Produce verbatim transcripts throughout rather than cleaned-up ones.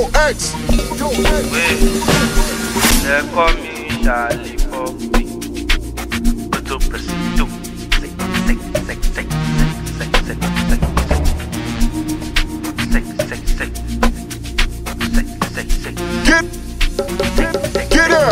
X, yo X. Wait, they call me Charlie Poppy. Toto Presido. Sick, sick, sick, sick, sick, sick, sick, sick, sick, sick, sick, sick. Get, get, get her.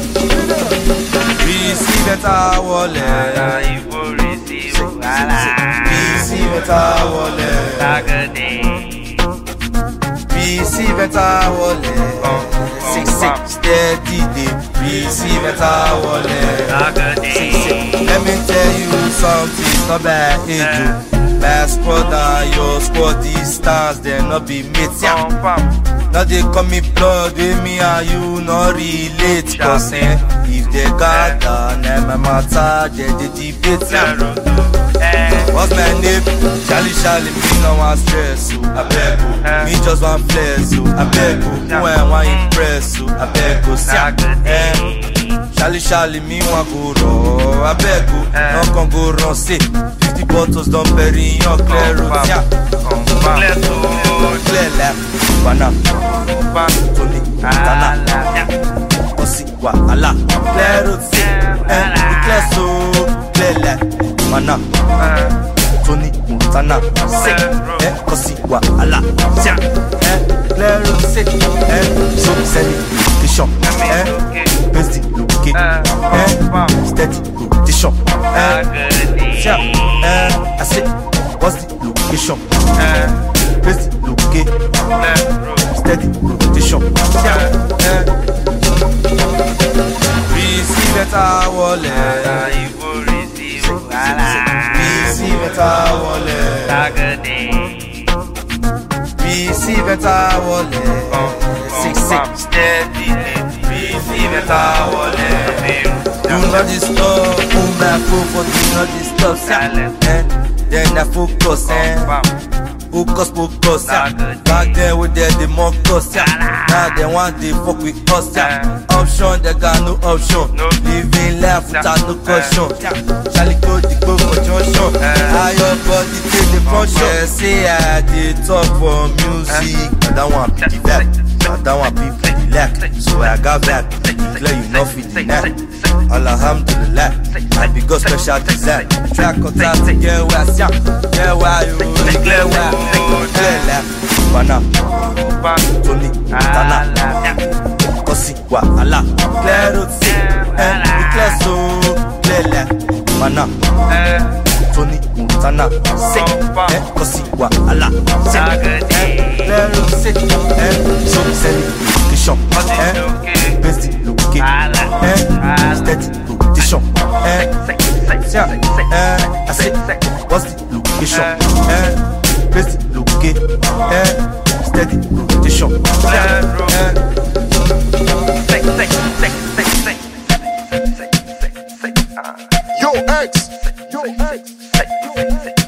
Receive it our wallet. You receive it. Receive it our wallet. Tagade. Receive it our wallet. Six six steady day. Receive it our wallet. Tagade. Let me tell you something, not bad, age. My squad and your squad distance, they not be mates, yeah. Now they call me blood, with me and you not relate. Cause eh, if they gather, now my matter, they they debate, yeah. What's my name? Charlie Charlie, me no want stress, so I beg you. Me just want flex, so I beg you. Who I want impress, so I beg you. Eh, Charlie Charlie, me want go raw, I beg you. No can go wrong, say fifty bottles don't bury in your clear road, yeah. Clear road, clear left, banana, Tony, Tana, Osiwa, Allah, clear road, say, eh, clear so, clear left, banana, Tony, Montana, say, eh, Osiwa, Allah, yeah, eh, clear road, say, eh, so send it, location, eh, best location, eh, steady rotation, eh, yeah, eh, I say, what's the location, eh, best location, steady rotation, yeah, eh, receive it our wallet, receive it our wallet, receive it our wallet, six six steady, receive it our wallet. Do not disturb, move my phone for do not disturb, silent, eh, then I focus, eh, focus, focus, yeah. Back then we did the more cost, yeah. Now they want to fuck with us, yeah. Option, they got no option. Living life without no caution. Charlie go the go for junction. How your body take the function? Say I did talk for music. I don't want to be back. I don't want people to be left. So I got back. Declare you not fit the net. Alhamdulillah, I be go special design. Track on time to get where I get where you declare where. Clear left, banana, Tony, Tana, Osiwa, Allah, clear road, say, eh, declare so, clear left, banana, Tony, Montana, say, eh, Osiwa, Allah, say, eh, clear road, say, eh, so send it, location, eh, best location, eh, steady rotation, eh, eh, I say, what's the location, eh, best location, eh, steady rotation, eh, Yo X, yo X, yo X.